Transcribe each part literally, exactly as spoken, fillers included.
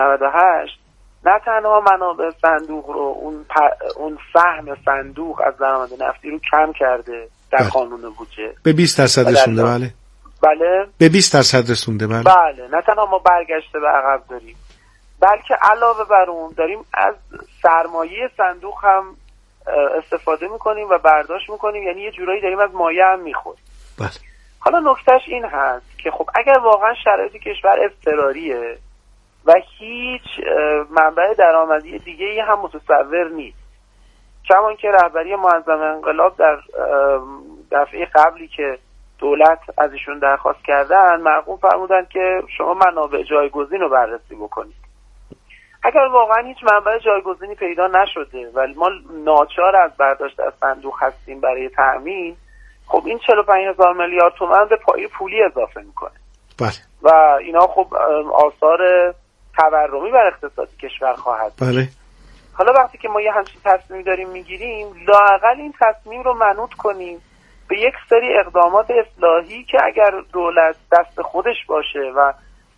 نود و هشت نه تنها منابع صندوق رو اون پ... اون سهم صندوق از درآمد نفتی رو کم کرده در بله. قانون بودجه به بیست درصد رسونده. بله بله به بیست درصد رسونده. بله بله نه تنها ما برگشته به عقب داریم، بلکه علاوه بر اون داریم از سرمایه صندوق هم استفاده میکنیم و برداشت میکنیم، یعنی یه جورایی داریم از مایه هم میخوریم. بله. حالا نکتهش این هست که خب اگر واقعا شرایط کشور اضطراریه و هیچ منبع درآمدی دیگه ای هم متصور نیست، کمان که رهبری معظم انقلاب در دفعه قبلی که دولت از ایشون درخواست کردن مرقوم فرمودن که شما منابع جایگزین رو بررسی بکنید. اگر واقعا هیچ منبع جایگزینی پیدا نشده و ما ناچار از برداشت از صندوق هستیم برای تأمین، خب این چهل و پنج هزار میلیارد تومان به پایه پولی اضافه میکنه. بله. و اینا خب آثار تورمی بر اقتصاد کشور خواهد. بله. حالا وقتی که ما یه همچین تصمیم داریم میگیریم، لااقل این تصمیم رو منوط کنیم به یک سری اقدامات اصلاحی که اگر دولت دست خودش باشه و اه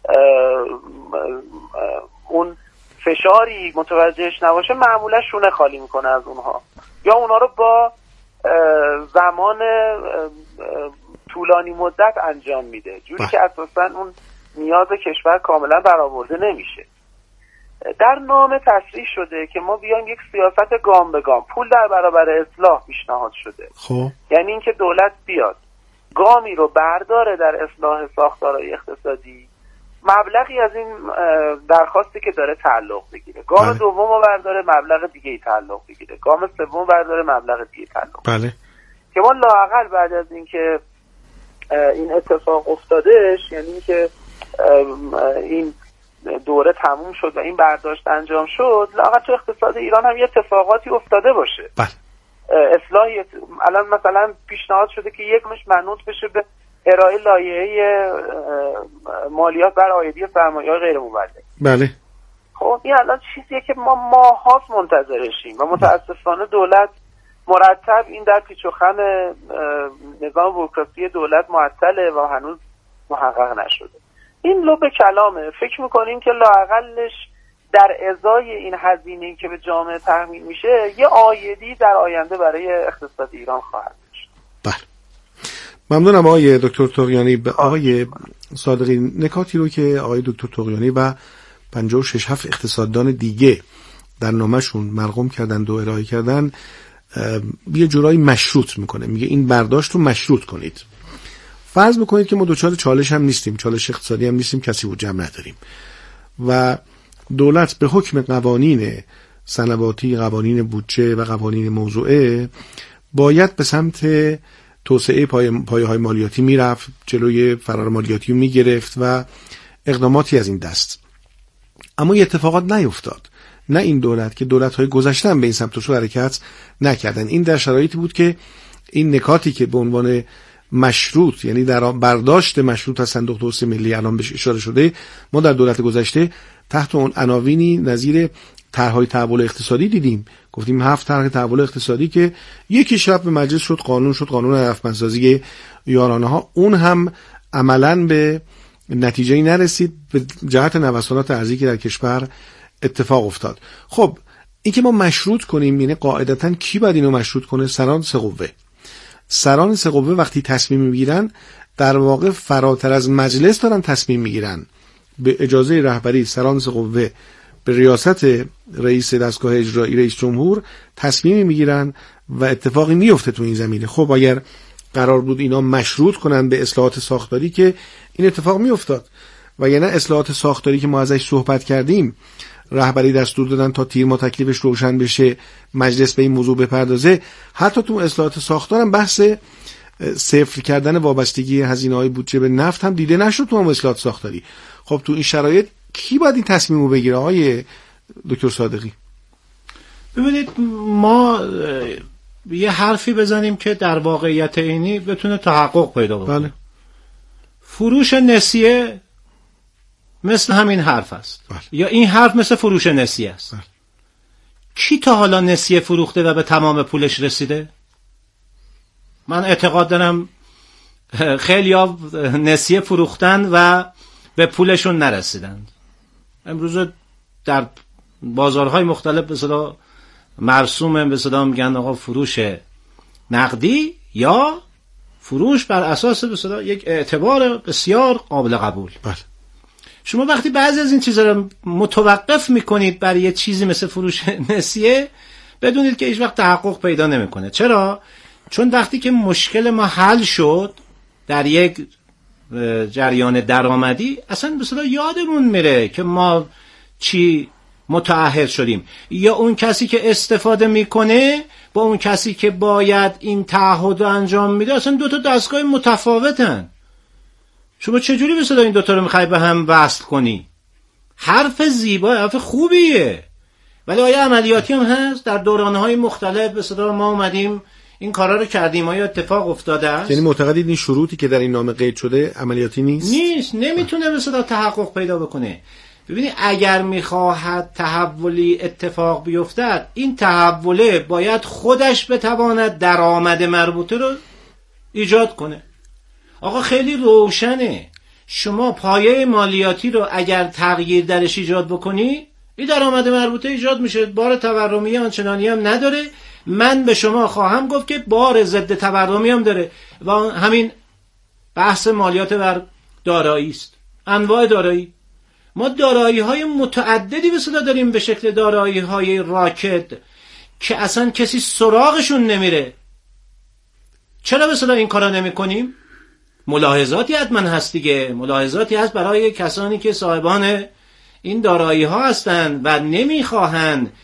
اه اون فشاری متوجهش نباشه معمولا شونه خالی میکنه از اونها، یا اونها رو با زمان طولانی مدت انجام میده، جوری که اساسا اون نیاز کشور کاملا برآورده نمیشه. در نامه تصریح شده که ما بیایم یک سیاست گام به گام، پول در برابر اصلاح پیشنهاد شده. خب یعنی اینکه دولت بیاد گامی رو برداره در اصلاح ساختارهای اقتصادی، مبلغی از این درخواستی که داره تعلق بگیره، گام بله. دوم رو برداره مبلغ دیگه ای تعلق بگیره، گام سوم برداره مبلغ دیگه تعلق بگیره. بله. که ما لااقل بعد از اینکه این اتفاق افتادش، یعنی اینکه این دوره تموم شد و این برداشت انجام شد، لااقل تو اقتصاد ایران هم یه اتفاقاتی افتاده باشه. بله. اصلاحی الان مثلا پیشنهاد شده که یکمش منوط بشه به ارائه لایحه مالیات بر عایدی سرمایه‌های غیر مولد. بله. خب این الان چیزیه که ما ماهاست منتظرشیم و متاسفانه دولت مرتب این در پیچ و خم نظام بوروکراسی دولت معطله و هنوز محقق نشده. این لب کلامه. فکر میکنیم که لااقلش در ازای این هزینه‌ای که به جامعه تحمیل میشه یه عایدی در آینده برای اقتصاد ایران خواهد داشت. بله. ممنونم آقای دکتر طغیانی. به آقای صادقی، نکاتی رو که آقای دکتر طغیانی و پنجاه و شش هفت اقتصاددان دیگه در نامه‌شون مرقوم کردن و ارائه کردن یه جورایی مشروط میکنه، میگه این برداشت رو مشروط کنید. فرض بکنید که ما دوچار چالش هم نیستیم، چالش اقتصادی هم نیستیم، کسی بود جمع نداریم و دولت به حکم قوانین صنواتی، قوانین بودجه و قوانین موضوعه باید به سمت توسعه پایه های مالیاتی میرفت، جلوی فرار مالیاتی رو میگرفت و اقداماتی از این دست. اما یه اتفاقات نیفتاد. نه این دولت که دولت‌های گذشته هم به این سمت و سو حرکت نکردن. این در شرایطی بود که این نکاتی که به عنوان مشروط، یعنی در برداشت مشروط از صندوق توسعه ملی الان بهش اشاره شده، ما در دولت گذشته تحت اون عناوینی نظیر طرح‌های تحول اقتصادی دیدیم. گفتیم هفت طرح تحول اقتصادی که یکی شب به مجلس شد، قانون شد، قانون هدفمندسازی یارانه ها. اون هم عملاً به نتیجه‌ای نرسید به جهت نوسانات ارزی که در کشور اتفاق افتاد. خب این که ما مشروط کنیم، یعنی قاعدتاً کی باید اینو مشروط کنه؟ سران سه قوه. سران سه قوه وقتی تصمیم میگیرن در واقع فراتر از مجلس دارن تصمیم میگیرن. به اجازه رهبری سران سه قوه به ریاست رئیس دستگاه اجرایی، رئیس جمهور، تصمیم میگیرن و اتفاقی میفته تو این زمینه. خب اگر قرار بود اینا مشروط کنن به اصلاحات ساختاری که این اتفاق میافتاد، و یعنی اصلاحات ساختاری که ما ازش صحبت کردیم رهبری دستور دادن تا تیر ما تکلیفش روشن بشه، مجلس به این موضوع بپردازه. حتی تو اصلاحات ساختار هم بحث صفر کردن وابستگی هزینه‌های بودجه به نفت هم دیده نشد تو هم اصلاحات ساختاری. خب تو این شرایط کی باید این تصمیمو بگیره آقای دکتر صادقی؟ ببینید ما یه حرفی بزنیم که در واقعیت اینی بتونه تحقق پیدا بکنه. بله. فروش نسیه مثل همین حرف است. بله. یا این حرف مثل فروش نسیه است. بله. کی تا حالا نسیه فروخته و به تمام پولش رسیده؟ من اعتقاد دارم خیلی ها نسیه فروختن و به پولشون نرسیدند. امروز در بازارهای مختلف به اصطلاح مرسومه، به اصطلاح میگن آقا فروش نقدی یا فروش بر اساس به اصطلاح یک اعتبار بسیار قابل قبول. بله. شما وقتی بعضی از این چیزا رو متوقف میکنید برای یه چیزی مثل فروش نسیه، بدونید که هیچ وقت تحقق پیدا نمیکنه. چرا؟ چون وقتی که مشکل ما حل شد در یک جریان درآمدی، اصلا به اصطلاح یادمون میره که ما چی متعهد شدیم، یا اون کسی که استفاده میکنه با اون کسی که باید این تعهد رو انجام میده اصلا دو تا دستگاه متفاوتن. شما چجوری به اصطلاح این دو تا رو میخوای به هم وصل کنی؟ حرف زیبا، حرف خوبیه، ولی آیا عملیاتی هم هست؟ در دورانهای مختلف به اصطلاح ما اومدیم این کارا رو کردیم، آیا اتفاق افتاده است؟ یعنی معتقدید این شروطی که در این نامه قید شده عملیاتی نیست؟ نیست، نمیتونه به اصطلاح تحقق پیدا بکنه. ببینید اگر میخواهد تحولی اتفاق بیفتد، این تحوله باید خودش بتواند درآمد مربوطه رو ایجاد کنه. آقا خیلی روشنه، شما پایه مالیاتی رو اگر تغییر درش ایجاد بکنی، این درآمد مربوطه ایجاد میشه، بار تورمی آنچنانی هم نداره. من به شما خواهم گفت که بار ضد تورمی هم داره و همین بحث مالیات بر دارایی است. انواع دارایی، ما دارایی های متعددی به صدا داریم به شکل دارایی های راکد که اصلا کسی سراغشون نمیره. چرا به صدا این کارا نمی کنیم؟ ملاحظاتی حتما هست دیگه، ملاحظاتی هست برای کسانی که صاحبان این دارایی ها هستند و نمیخواهند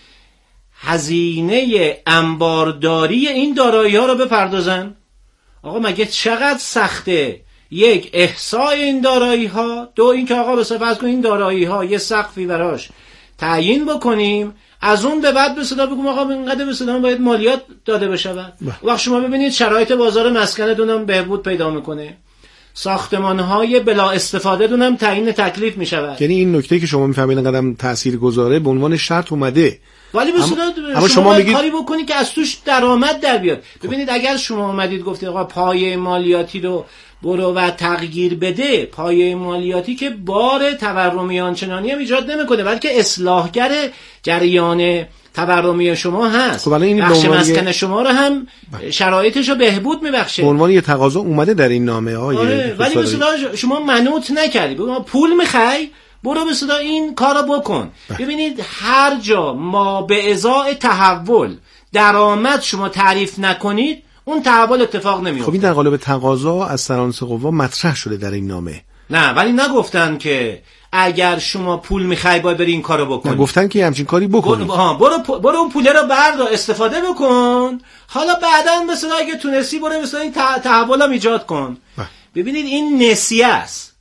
هزینه انبارداری این دارایی ها رو بپردازن. آقا مگه چقدر سخته یک احصای این دارایی ها، دو این که آقا به صفحه کن این دارایی ها یه سقفی براش تعیین بکنیم، از اون به بعد به صدا بگم آقا اینقدر به صدا باید مالیات داده بشه. وقت شما ببینید شرایط بازار مسکن دونم بهبود پیدا میکنه، ساختمان‌های بلا استفاده دونم تعیین تکلیف میشود. یعنی این نکته که شما میفهمید اینقدر تاثیرگذاره به عنوان شرط اومده، ولی به صورت شما, شما میگید کاری بکنی که از توش درآمد در بیاد. ببینید اگر شما اومدید گفتید آقا پایه مالیاتی رو برو و تغییر بده، پایه مالیاتی که بار تورمی آنچنانی هم ایجاد نمیکنه، بلکه اصلاحگر جریان تورمی شما هست. خب این بخش مسکن شما رو هم شرایطش رو بهبود میبخشه. به عنوان یه تقاضا اومده در این نامه ها. آره، ولی به اصطلاح شما منوط نکردی، بگم پول میخوای برو به صدا این کارو بکن. ببینید هر جا ما به ازای تحول درآمد شما تعریف نکنید، اون تحول اتفاق نمیفته. خب این در قالب تقاضا از سرانسه قوا مطرح شده در این نامه. نه ولی نگفتن که اگر شما پول میخوای باید بری این کارو بکنی. گفتن که همچین کاری بکنی. برو ها برو برو اون پوله رو بردار استفاده بکن. حالا بعداً مثلا اگه تونستی برو مثلا این تحولم ایجاد کن. بح. ببینید این نسیه است.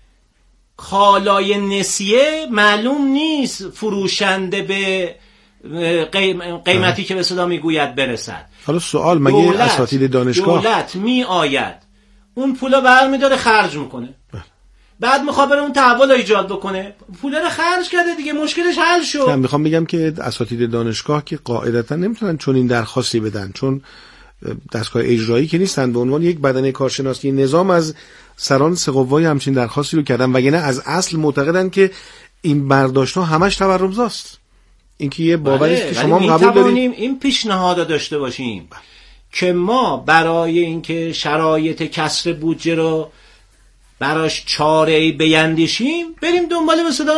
کالای نسیه معلوم نیست فروشنده به قیمتی که به صدا میگوید برسد. حالا سوال مگه اساتید دانشگاه دولت می آید اون پولا برمی‌داره خرج میکنه، بعد میخواد بره اون تحول رو ایجاد بکنه، پول رو خرج کرده دیگه، مشکلش حل شد. من میخوام بگم که اساتید دانشگاه که قاعدتا نمیتونن چون این درخواستی بدن، چون دستگاه اجرایی که نیستن، به عنوان یک بدنه کارشناسی نظام از سرانسه قوای همچین درخواستی رو کردن، وگرنه از اصل معتقدن که این برداشت‌ها همش تورم‌زاست. اینکه یه باوری است که شما قبول دارید. این پیشنهاد داشته باشیم که ما برای اینکه شرایط کسر بودجه رو براش چاره‌ای بیندیشیم، بریم دنبال مثلا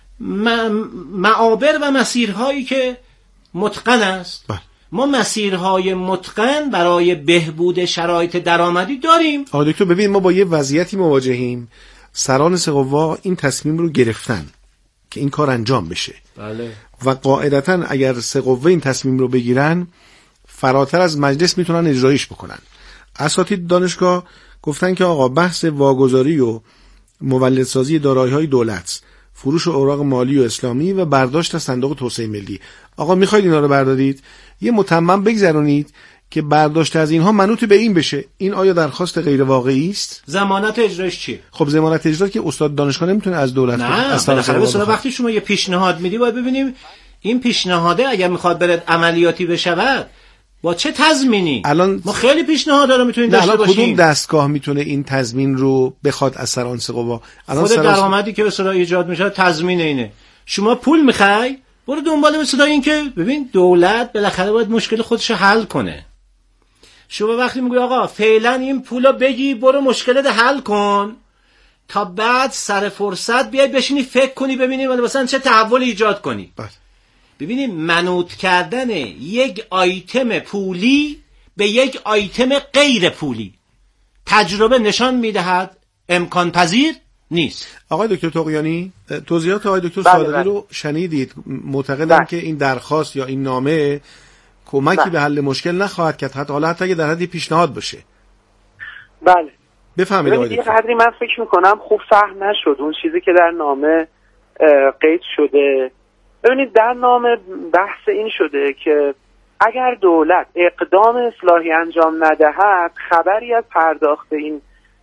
معابر و مسیرهایی که متقن است. بله. ما مسیرهای متقن برای بهبود شرایط درآمدی داریم. آقای دکتر ببین ما با یه وضعیتی مواجهیم، سرانسه قوا این تصمیم رو گرفتن که این کار انجام بشه. بله. و قاعدتاً اگر سه قوه این تصمیم رو بگیرن، فراتر از مجلس میتونن اجرایش بکنن. اساتید دانشگاه گفتن که آقا بحث واگذاری و مولدسازی دارایی‌های دولت، فروش اوراق مالی و اسلامی و برداشت از صندوق توسعه ملی، آقا میخواید اینا رو بردارید، یه متمم بگذرونید که برداشت از اینها منوط به این بشه. این آیا درخواست غیر واقعی است؟ ضمانت اجراش چیه؟ خب ضمانت اجرا که استاد دانشگاه نمیتونه از دولت، نه از بالاخره وقتی شما یه پیشنهاد میدی باید ببینیم این پیشنهاده اگر میخواد بره عملیاتی بشود با چه تضمینی. الان ما خیلی پیشنهادا رو میتونیم داشته باشیم. کدوم دستگاه میتونه این تضمین رو بخواد از سرانسه قوا؟ الان خود سرانس... درآمدی که به اصطلاح ایجاد میشه تضمین اینه. شما پول میخوای برو دنبال صدای این که ببین دولت بالاخره باید مشکل خودش حل کنه. شما وقتی میگی آقا فعلا این پولو بگی برو مشکلت حل کن تا بعد سر فرصت بیای بشینی فکر کنی ببینی مثلا چه تحول ایجاد کنی. بله. ببینید منوط کردن یک آیتم پولی به یک آیتم غیر پولی تجربه نشان میدهد امکان پذیر نیست. آقای دکتر طغیانی توضیحات آقای دکتر بله صادقی بله. رو شنیدید. معتقدم که این درخواست یا این نامه کمکی بله. به حل مشکل نخواهد کرد، حتی حالا حتی اگه در حدی پیشنهاد باشه. بله بفهمید آقای دکتر. قدری من فکر میکنم خوب فهم نشد اون چیزی که در نامه قید شده. ببینید در نامه بحث این شده که اگر دولت اقدام اصلاحی انجام ندهد خبری از پرداخت این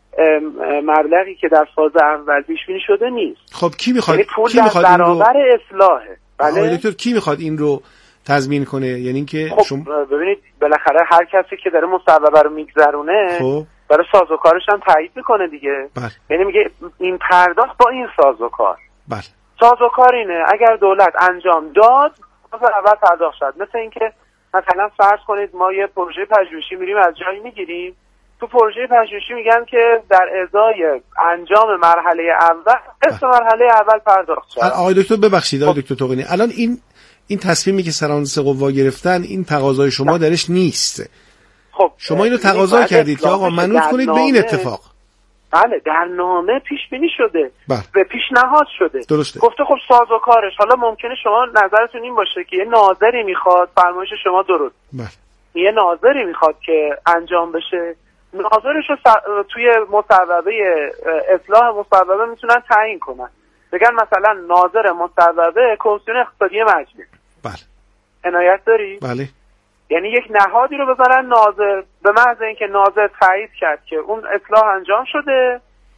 مبلغی که در فاز اول پیش بینی شده نیست. خب کی میخواد یعنی پول کی میخواد در برابر رو... اصلاحه. بله آقای دکتر کی میخواد این رو تضمین کنه؟ یعنی اینکه خب شما ببینید بالاخره هر کسی که داره مصوبه رو میگذرونه خب داره سازوکارش هم تایید میکنه دیگه. بله. یعنی میگه این پرداخت با این سازوکار. بله. سازوکار اینه اگر دولت انجام داد فاز اول پرداخت شد. مثل اینکه مثلا فرض کنید ما یه پروژه پژوهشی میریم از جایی میگیریم، تو پروژه پژوهشی میگن که در ازای انجام مرحله اول اسم مرحله اول پرداخت شد. آقای دکتر ببخشید آقای دکتر طغیانی الان این این تصمیمی که سران سه قوا گرفتن این تقاضای شما نه. درش نیست. خب شما اینو تقاضا کردید که آقا منوط کنید به این اتفاق. بله در نامه پیش بینی شده بله. به پیشنهاد شده. درسته. گفته خب سازوکارش حالا ممکنه شما نظرتون این باشه که یه ناظری میخواد، فرمایش شما درست. بله. یه ناظری میخواد که انجام بشه، ناظرش رو توی مصوبه اصلاح مصوبه میتونن تعیین کنن. بگن مثلا ناظر مصوبه کمیسیون اقتصادی مجلس. بله. عنایت داری؟ بله. یعنی یک نهادی رو بذارن ناظر، به محض اینکه ناظر تایید کرد که اون اصلاح انجام شده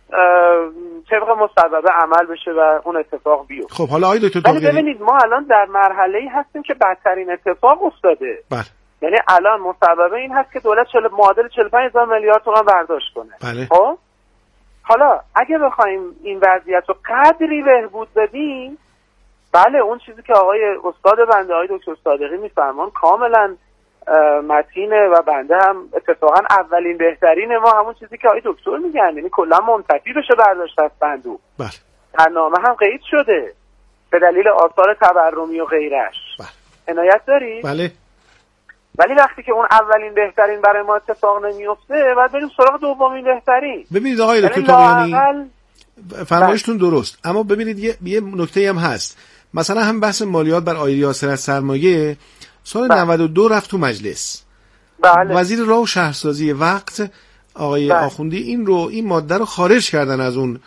طبق مصوبه عمل بشه و اون اتفاق بیفته. خب حالا آقای دکتر طغیانی ببینید ما الان در مرحله‌ای هستیم که بدترین اتفاق افتاده. بله. یعنی الان مصوبه این هست که دولت چل... معادل چهل و پنج هزار میلیارد تومان برداشت کنه. بله. خب حالا اگه بخوایم این وضعیت رو قدری بهبود بدیم، بله اون چیزی که آقای استاد بنده آقای دکتر صادقی میفرمان کاملا متینه و بنده هم اتفاقا اولین بهترین ما همون چیزی که آقای دکتر میگن، یعنی کلا منتفی بشه برداشت از صندوق. بله. در نامه هم قید شده به دلیل آثار تورمی و غیرش. بله. عنایت داری؟ بله. ولی وقتی که اون اولین بهترین برای ما اتفاق نمیفته بعد بریم سراغ دومین بهترین. ببینید آقای دکتر طغیانی فرمایشتون درست، اما ببینید یه, یه نکته هم هست. مثلا هم بحث مالیات بر عایدی حاصل از سرمایه سال بله. نود و دو رفت تو مجلس. بله. وزیر راه و شهرسازی وقت آقای بله. آخوندی این رو این ماده رو خارج کردن از اون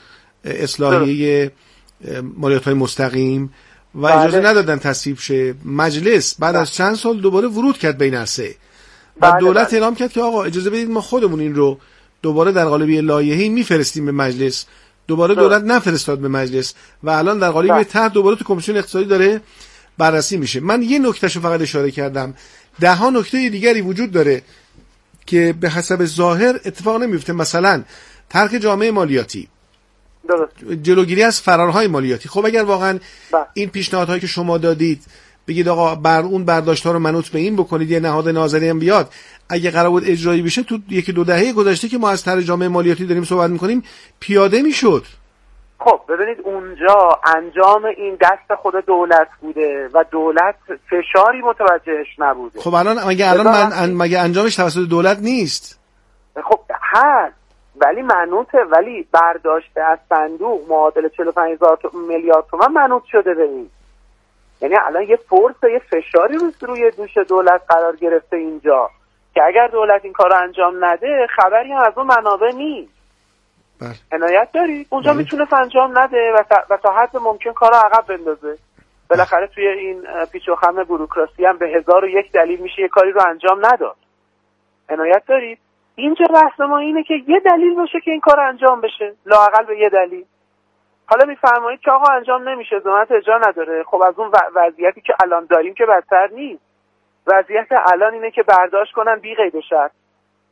اصلاحیه مالیات‌های مستقیم و بله. اجازه ندادن تصویب شه. مجلس بعد بله. از چند سال دوباره ورود کرد به این عرصه و بله دولت بله. اعلام کرد که آقا اجازه بدید ما خودمون این رو دوباره در قالب لایحه‌ای میفرستیم به مجلس. دوباره بله. دولت نفرستاد به مجلس و الان در قالب طرح دوباره تو کمیسیون اقتصادی داره بررسی میشه. من یه نکتهشو فقط اشاره کردم، ده ها نکته دیگری وجود داره که به حسب ظاهر اتفاق نمیفته. مثلا ترک جامعه مالیاتی، درست. جلوگیری از فرارهای مالیاتی. خب اگر واقعا با. این پیشنهادهایی که شما دادید بگید آقا بر اون برداشت‌ها رو منوط به این بکنید، یه نهاد ناظری هم بیاد، اگه قرار بود اجرایی بشه تو یکی دو دهه گذشته که ما از طرح جامعه مالیاتی داریم صحبت می‌کنیم پیاده میشد. خب ببینید اونجا انجام این دست خود دولت بوده و دولت فشاری متوجهش نبوده. خب الان مگه الان من مگه انجامش توسط دولت نیست؟ خب هست ولی منوطه، ولی برداشت از صندوق معادل چهل و پنج هزار میلیارد تومان منوط شده به این. یعنی الان یه فورس یه فشاری روی دوش دولت قرار گرفته اینجا که اگر دولت این کار رو انجام نده خبری هم از اون منابع نیست. بله. عنایت داری؟ اونجا میتونه انجام نده و تا, و تا حد ممکن کار رو عقب بندازه. بالاخره توی این پیچ و خم بوروکراسی هم به هزار و یک دلیل میشه یه کاری رو انجام نداد. عنایت دارید؟ اینجا بحث ما اینه که یه دلیل باشه که این کار انجام بشه، لااقل به یه دلیل. حالا میفرمایید که آقا انجام نمیشه، ضمانت اجرا نداره. خب از اون وضعیتی که الان داریم که بدتر نیست. وضعیت الان اینه که برداشت کنن بی قید و شرط.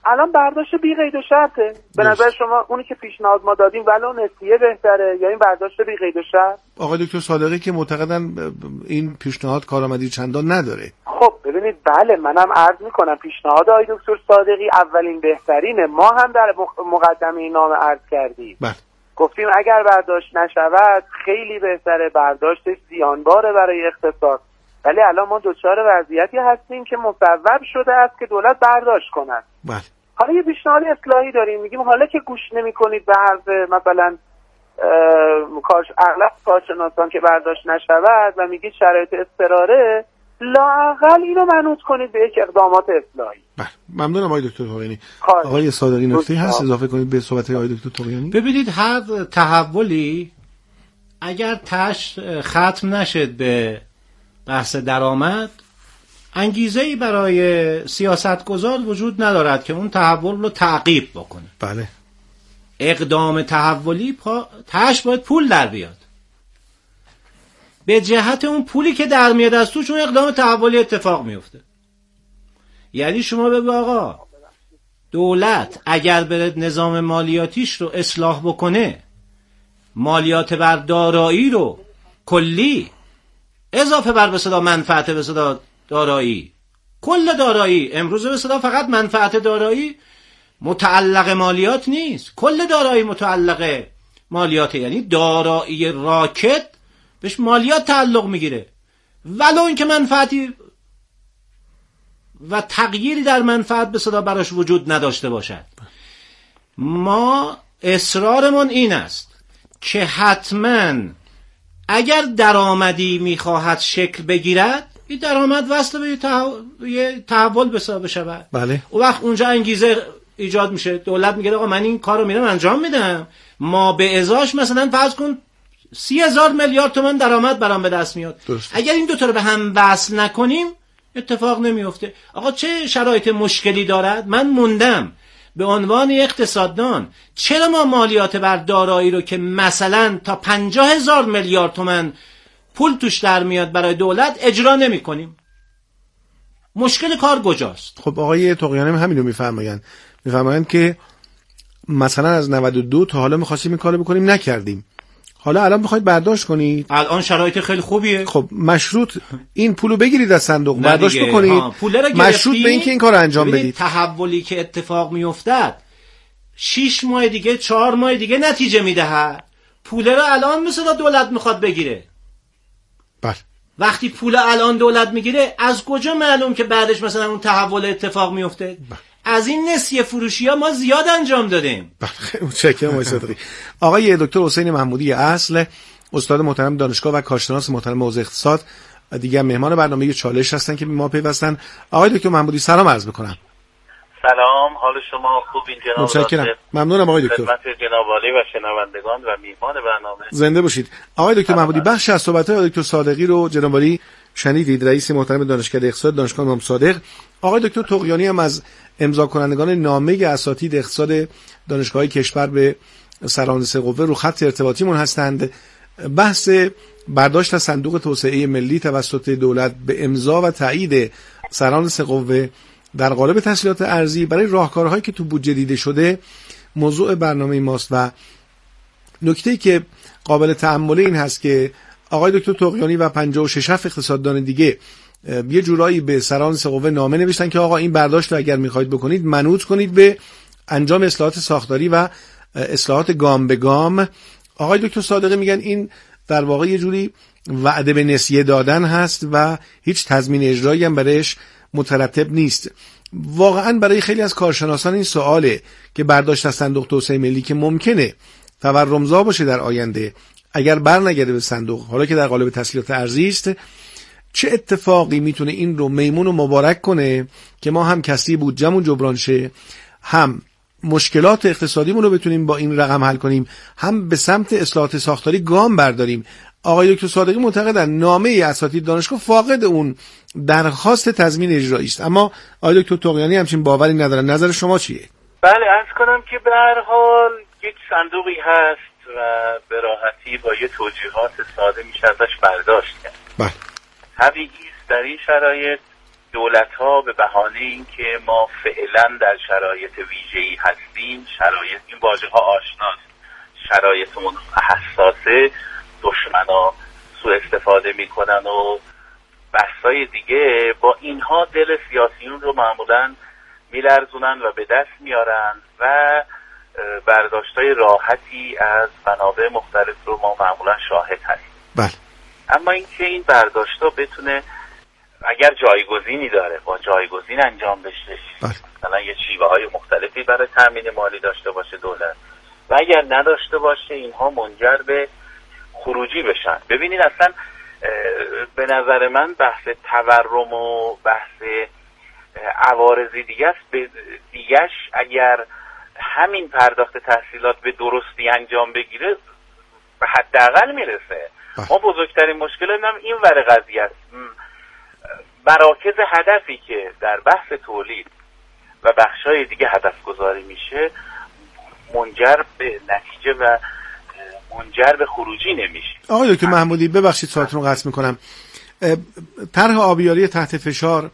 الان برداشت بی قید و شرطه. به نظر شما اونی که پیشنهاد ما دادیم ولو نسیه بهتره یا این برداشت بی قید و شرط؟ آقای دکتر صادقی که معتقدن این پیشنهاد کارآمدی چندان نداره. خب ببینید، بله منم عرض میکنم پیشنهاد آقای دکتر صادقی اولین بهترینه. ما هم در مقدمه این نامه عرض کردیم. بله. گفتیم اگر برداشت نشود خیلی بهتره، برداشتش زیانباره برای اقتصاد. ولی الان ما دچار وضعیتی هستیم که مصوب شده است که دولت برداشت کند. بله. حالا یه پیشنهاد اصلاحی داریم، میگیم حالا که گوش نمی‌کنید به حرف مثلا کارش اغلب کارشناسان که برداشت نشود و میگید شرایط اضطراره، لااقل اینو منوط کنید به یک اقدامات اصلاحی. بله ممنونم آقای دکتر طغیانی. آقای صادقی نکته هست اضافه کنید به صحبت آقای دکتر طغیانی؟ ببینید، هر تحولی اگر تاش ختم نشد به بحث درآمد، انگیزه‌ای برای سیاستگزار وجود ندارد که اون تحول رو تعقیب بکنه. بله. اقدام تحولی پا... تاش باید پول در بیاد. به جهت اون پولی که در میاد از توش اون اقدام تحولی اتفاق میفته. یعنی شما بگو آقا دولت اگر بره نظام مالیاتیش رو اصلاح بکنه، مالیات بر دارایی رو کلی اضافه بر به صدا منفعت به صدا دارایی، کل دارایی، امروز به صدا فقط منفعت دارایی متعلق مالیات نیست، کل دارایی متعلق مالیات، یعنی دارایی راکد بهش مالیات تعلق میگیره ولو اینکه منفعتی و تغییری در منفعت به صدا براش وجود نداشته باشد. ما اصرارمون این است که حتما اگر درآمدی میخواهد شکل بگیرد، این درآمد وصل به یه تحول بشود. بله. اون وقت اونجا انگیزه ایجاد میشه. دولت میگه آقا من این کارو میرم انجام میدم، ما به ازاش مثلا فرض کن سی هزار میلیارد تومان درآمد برام به دست میاد. درست. اگر این دوتا رو به هم وصل نکنیم اتفاق نمیفته. آقا چه شرایط مشکلی دارد؟ من موندم به عنوان اقتصاددان چرا ما مالیات بر دارایی رو که مثلا تا پنجاه هزار میلیارد تومان پول توش در میاد برای دولت اجرا نمی کنیم؟ مشکل کار کجاست؟ خب آقای طغیانی هم همین رو میفرمایند میفرمایند که مثلا از نود و دو تا حالا می‌خواستیم این کارو بکنیم نکردیم، حالا الان میخواید برداشت کنید، الان شرایط خیلی خوبیه، خب مشروط این پولو بگیرید از صندوق برداشت بکنید، مشروط به اینکه این کارو انجام بدید. تحولی که اتفاق میافتد شش ماه دیگه چهار ماه دیگه نتیجه میدهد. پول رو الان مثلا دولت میخواد بگیره. بله. وقتی پول الان دولت میگیره از کجا معلوم که بعدش مثلا اون تحول اتفاق میفته؟ بله. از این نسیه فروشی ها ما زیاد انجام دادیم. بله متشکرم آقای صادقی. آقای دکتر حسین محمودی اصل، استاد محترم دانشگاه و کارشناس محترم حوزه اقتصاد، دیگه مهمان برنامه چالش هستن که به ما پیوستن. آقای دکتر محمودی سلام عرض می‌کنم. سلام، حال شما خوبین جناب؟ متشکرم. ممنونم آقای دکتر. خدمت جناب عالی و شنوندگان و میهمان برنامه. زنده باشید. آقای دکتر محمودی، بخش از صحبت‌های آقای دکتر صادقی رو جناب عالی شنیدید، رئیس محترم دانشکده اقتصاد دانشگاه امام صادق. آقای دکتر طغیانی هم از امضا کنندگان نامه اساتید اقتصاد دانشگاه‌های کشور به سران سه قوه رو خط ارتباطیمون هستند. بحث برداشت از صندوق توسعه ملی توسط دولت به امضا و تایید سران سه قوه در قالب تسهیلات ارزی برای راهکارهایی که تو بودجه دیده شده موضوع برنامه ماست و نکته‌ای که قابل تأمل این هست که آقای دکتر طغیانی و پنجاه و شش اقتصاددان دیگه یه جورایی به سران سه قوه نامه نوشتن که آقا این برداشت رو اگر میخواید بکنید منوط کنید به انجام اصلاحات ساختاری و اصلاحات گام به گام. آقای دکتر صادقی میگن این در واقع یه جوری وعده به نسیه دادن هست و هیچ تضمین اجرایی هم برایش مترتب نیست. واقعا برای خیلی از کارشناسان این سواله که برداشت از صندوق توسعه ملی که ممکنه تورمزا باشه در آینده اگر برنگرده به صندوق، حالا که در قالب تسهیلات ارزی است، چه اتفاقی میتونه این رو میمون و مبارک کنه که ما هم کسری بودجه‌مون جبران شه، هم مشکلات اقتصادیمون رو بتونیم با این رقم حل کنیم، هم به سمت اصلاحات ساختاری گام برداریم. آقای دکتر صادقی معتقدن نامه اساتید دانشگاه فاقد اون درخواست تضمین اجرایی است، اما آقای دکتر طغیانی همچین باوری ندارن. نظر شما چیه؟ بله، عرض کنم که به هر حال یک صندوقی هست و به راحتی با یه توجیهات ساده میشه ازش برداشت کرد. بله. طبیعی است در این شرایط دولت‌ها به بهانه اینکه ما فعلا در شرایط ویژه‌ای هستیم، شرایط این واژه‌ها آشناست، شرایطمون حساسه، دشمنا سوء استفاده میکنن و بحثای دیگه، با اینها دل سیاسیون رو معمولاً میلرزونن و به دست میارن و برداشتای راحتی از منابع مختلف رو ما معمولاً شاهد هستیم. بله. اما اینکه این برداشتا بتونه اگر جایگزینی داره با جایگزین انجام بشه، بله. مثلا یه شیوه های مختلفی برای تامین مالی داشته باشه دولت و اگر نداشته باشه اینها منجر به خروجی بشن. ببینید اصلا به نظر من بحث تورم و بحث عوارضی دیگه است. به دیگهش اگر همین پرداخت تحصیلات به درستی انجام بگیره به حداقل میرسه. ما بزرگترین مشکل هم این ور قضیه است. مراکز هدفی که در بحث تولید و بخشای دیگه هدف گذاری میشه منجر به نتیجه و منجر به خروجی نمیشه. آقای دکتر محمودی ببخشید ساعتون رو قطع میکنم. طرح آبیاری تحت فشار،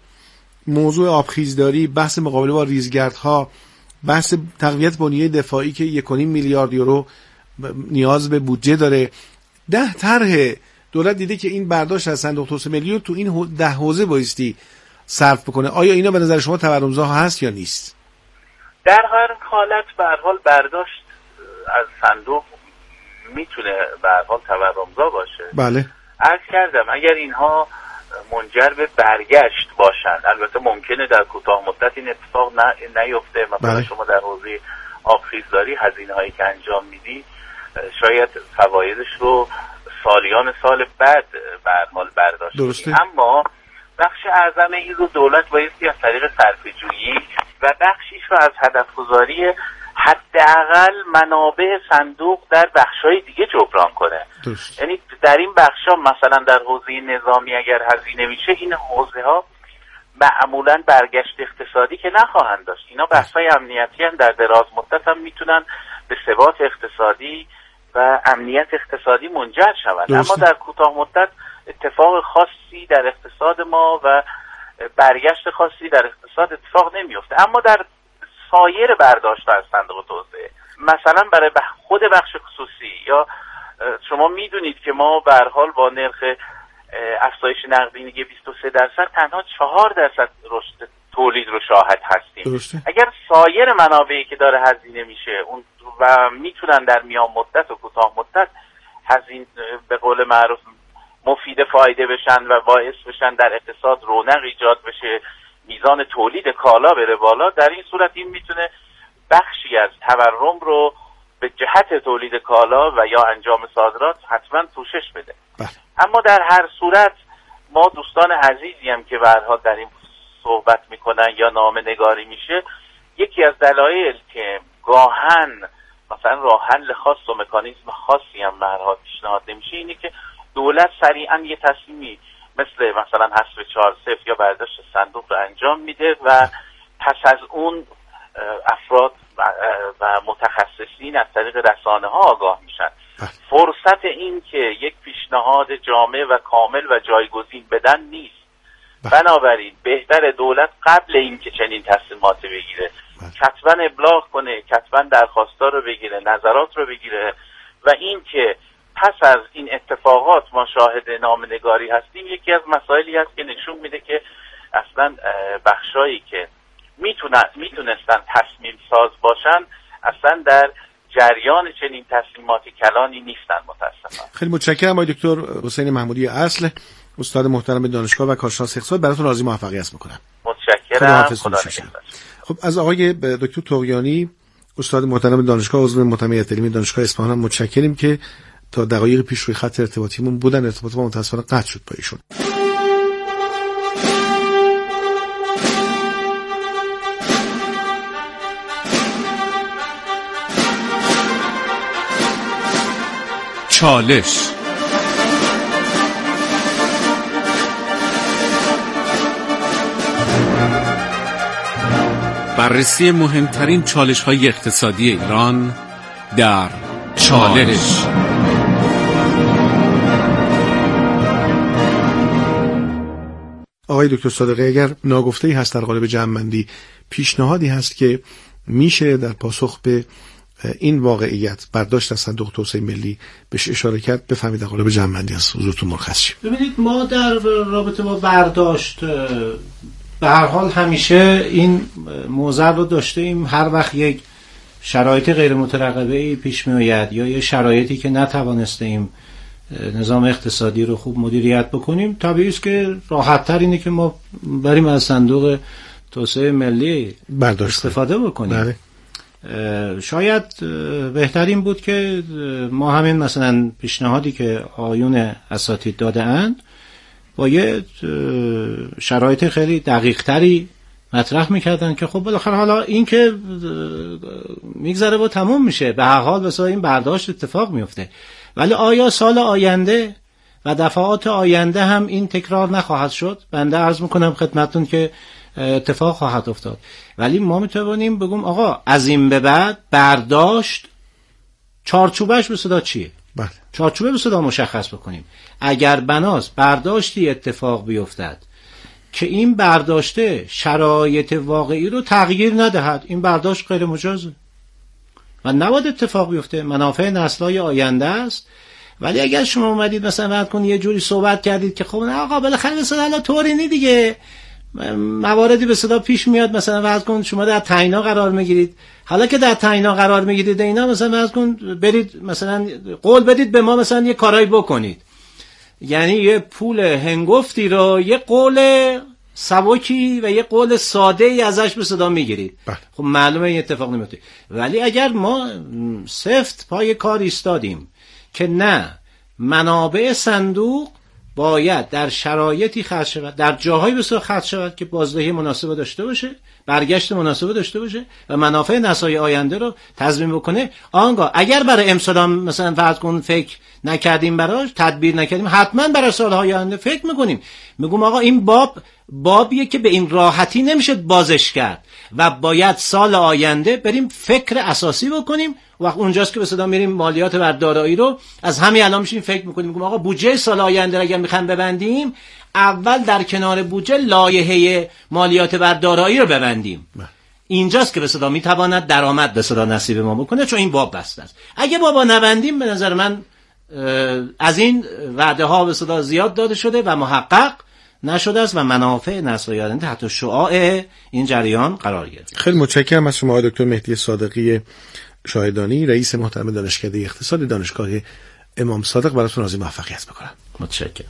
موضوع آبخیزداری، بحث مقابله با ریزگردها، بحث تقویت بنیه دفاعی که یک و نیم میلیارد یورو نیاز به بودجه داره، ده طرح دولت دیده که این برداشت از صندوق توسعه ملی تو این ده حوزه بایستی صرف بکنه. آیا اینا به نظر شما تورمزا هست یا نیست؟ در هر حالت به هر حال برداشت از صندوق میتونه به هر حال تورمزا باشه. بله. عرض کردم اگر اینها منجر به برگشت باشن، البته ممکنه در کوتاه مدت این اتفاق نیفته. مثلا بله. شما در حوزه آبخیزداری هزینه هایی که انجام میدی شاید فوایدش رو سالیان سال بعد به هر حال برداشت درسته. اما بخش اعظم این رو دولت بایستی از طریق صرفه‌جویی و بخشیش رو از هدف‌گذاری حداقل منابع صندوق در بخش‌های دیگه جبران کنه. درست. یعنی در این بخش‌ها مثلا در حوزه نظامی اگر هزینه میشه این حوزه‌ها معمولاً برگشت اقتصادی که نخواهند داشت. اینا بحث‌های امنیتی هم در دراز مدت هم میتونن به ثبات اقتصادی و امنیت اقتصادی منجر شوند. اما در کوتاه مدت اتفاق خاصی در اقتصاد ما و برگشت خاصی در اقتصاد اتفاق نمیفته. اما در سایر برداشت از صندوق توسعه، مثلا برای خود بخش خصوصی، یا شما میدونید که ما به هر حال با نرخ افزایش نقدینگی بیست و سه درصد تنها چهار درصد رشد تولید رو شاهد هستیم. درسته. اگر سایر منابعی که داره هزینه میشه اون و میتونن در میان مدت و کوتاه مدت هزینه به قول معروف مفید فایده بشن و باعث بشن در اقتصاد رونق ایجاد بشه، میزان تولید کالا بره بالا، در این صورت این میتونه بخشی از تورم رو به جهت تولید کالا و یا انجام صادرات حتما پوشش بده. بله. اما در هر صورت ما دوستان عزیزی هم که به هر حال در این صحبت میکنن یا نامه نگاری میشه، یکی از دلایل که گاهن مثلا راه حل خاص و مکانیزم خاصی هم به هر حال پیشنهاد نمیشه اینه که دولت سریعا یه تصمیمی مثل مثلا حذف چهار صفر یا برداشت صندوق رو انجام میده و پس از اون افراد و متخصصین از طریق رسانه ها آگاه میشن. فرصت این که یک پیشنهاد جامع و کامل و جایگزین بدن نیست. بنابراین بهتر دولت قبل این که چنین تصمیماتی بگیره کتباً ابلاغ کنه، کتباً درخواستا رو بگیره، نظرات رو بگیره و این که پس از این اتفاقات ما شاهد نامه‌نگاری هستیم یکی از مسائلی هست که نشون میده که اصلا بخشایی که میتونن میتونستن تصمیم ساز باشن اصلا در جریان چنین تصمیماتی کلانی نیستن متاسفانه. خیلی متشکرم آقای دکتر حسین محمودی اصل، استاد محترم دانشگاه و کارشناس اقتصاد. براتون راضی موفقیت میکنم. متشکرم. خدا نگهدار. خب از آقای دکتر طغیانی استاد محترم دانشگاه عضو مجمع علمی دانشگاه اصفهان هم متشکریم که تا دقایق پیش روی خط ارتباطیمون بودن. ارتباط ما متأسفانه قطع شد با ایشون. چالش بررسی مهمترین چالش‌های اقتصادی ایران در چالش. آقای دکتر صادقی اگر ناگفته‌ای هست در قالب جمع‌بندی، پیشنهادی هست که میشه در پاسخ به این واقعیت برداشت از صندوق توسعه ملی بهش اشاره کرد، بفهمید در قالب جمع‌بندی از حضورتون مرخص شیم. ببینید ما در رابطه با برداشت به هر حال همیشه این موضوع رو داشته ایم، هر وقت یک شرایط غیر مترقبه پیش می آید یا یه شرایطی که نتوانسته ایم نظام اقتصادی رو خوب مدیریت بکنیم، طبیعی است که راحت تر اینه که ما بریم از صندوق توسعه ملی برداشت استفاده بکنیم. بله. شاید بهترین بود که ما همین مثلا پیشنهادی که آیون اساتید داده اند با یه شرایط خیلی دقیق تری مطرح میکردن که خب بالاخره حالا این که میگذره و تموم میشه، به هر حال بسیار این برداشت اتفاق میفته، ولی آیا سال آینده و دفعات آینده هم این تکرار نخواهد شد؟ بنده عرض میکنم خدمتتون که اتفاق خواهد افتاد، ولی ما میتونیم بگیم آقا از این به بعد برداشت چارچوبش به صدا چیه؟ بله. چارچوبه به صدا مشخص بکنیم. اگر بناس برداشتی اتفاق بیفتد که این برداشته شرایط واقعی رو تغییر ندهد، این برداشت غیر مجازه و نباید اتفاق بیفته، منافع نسل‌های آینده است. ولی اگر شما اومدید مثلا بعد کن یه جوری صحبت کردید که خب نه آقا بالاخره مثلا الان طوری نی دیگه، مواردی به صدا پیش میاد، مثلا فرض کن شما در تعیینا قرار میگیرید، حالا که در تعیینا قرار میگیرید اینا مثلا فرض کن برید مثلا قول بدید به ما مثلا یه کارایی بکنید، یعنی یه پول هنگفتی رو یه قول سبکی و یه قول ساده ای ازش به صدا میگیرید. خب معلومه این اتفاق نمیفته. ولی اگر ما سفت پای کار ایستادیم که نه، منابع صندوق باید در شرایطی خرج شود، در جاهایی بسیار خرج شود که بازدهی مناسب داشته باشه، برگشت مناسب داشته باشه و منافع نسل‌های آینده رو تضمین بکنه. آنگاه اگر برای امسال مثلا فرض کن فکر نکردیم، براش تدبیر نکردیم، حتما برای سال‌های آینده فکر می‌کنیم. میگم آقا این باب بابیه که به این راحتی نمیشه بازش کرد و باید سال آینده بریم فکر اساسی بکنیم. وقت اونجاست که به صدا میریم مالیات بر دارایی رو از همین الان میشیم فکر میکنیم، میگم آقا بودجه سال آینده اگر میخوایم ببندیم، اول در کنار بودجه لایحه مالیات بر دارایی رو ببندیم. اینجاست که به صدا میتواند درآمد به صدا نصیب ما بکنه، چون این باب بسته است. اگه بابا نبندیم، به نظر من از این وعده ها به صدا زیاد داده شده و محقق نشده است و منافع نسل آینده تحت شعاع این جریان قرار گرفت. خیلی متشکرم از شما دکتر مهدی صادقی شاهدانی، رئیس محترم دانشکده اقتصاد دانشگاه امام صادق. براتون آرزوی موفقیت میکنم. متشکرم.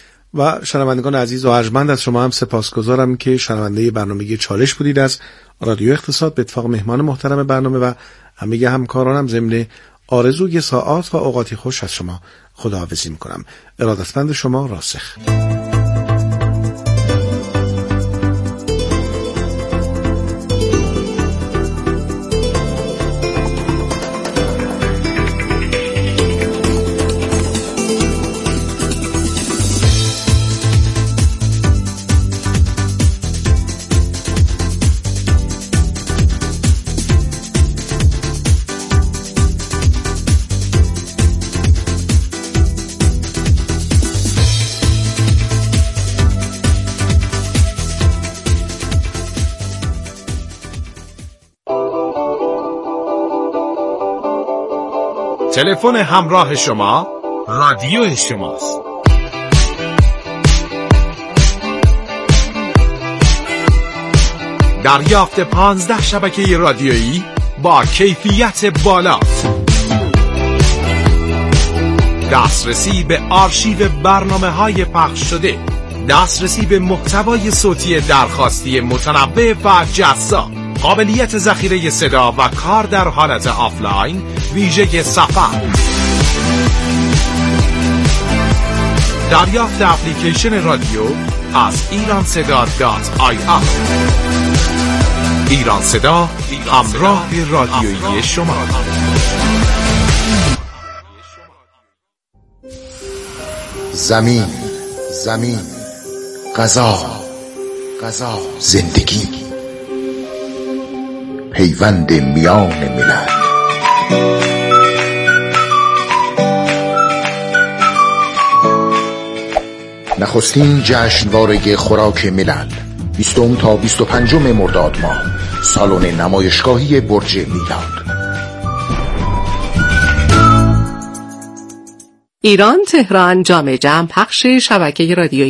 و شنوندگان عزیز و ارجمند، از شما هم سپاسگزارم که شنونده برنامه چالش بودید از رادیو اقتصاد. به اتفاق مهمان محترم برنامه و همه همکارانم ضمن آرزوی ساعات و اوقاتی خوش از شما خداحافظی میکنم. ارادتمند شما، راسخ. تلفن همراه شما رادیو شماست. دریافت پانزده شبکه رادیویی با کیفیت بالا، دسترسی به آرشیو برنامه‌های پخش شده، دسترسی به محتوای صوتی درخواستی متنوع و جذاب، قابلیت ذخیره صدا و کار در حالت آفلاین ویژه سفر، دریافت اپلیکیشن رادیو از ایران صدا دات آی آر. ایران صدا، همراه رادیویی شما. زمین، زمین، غذا، غذا، زندگی، پیوند میان ملل. نخستین جشنواره خوراک ملل بیستم تا بیست و پنجم مرداد ماه، سالن نمایشگاهی برج میلاد. ایران تهران جام جم پخش شبکه رادیویی